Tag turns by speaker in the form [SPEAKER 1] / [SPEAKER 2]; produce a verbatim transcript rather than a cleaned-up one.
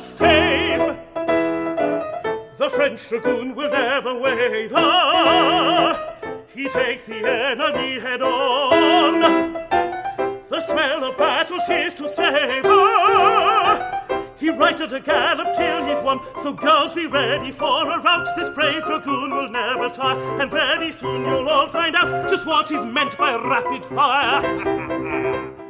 [SPEAKER 1] same. The French dragoon will never waver. He takes the enemy head on. The smell of battle's his to savour. He rides at a gallop till he's won. So girls, be ready for a rout. This brave dragoon will never tire, and very soon you'll all find out just what is meant by rapid fire.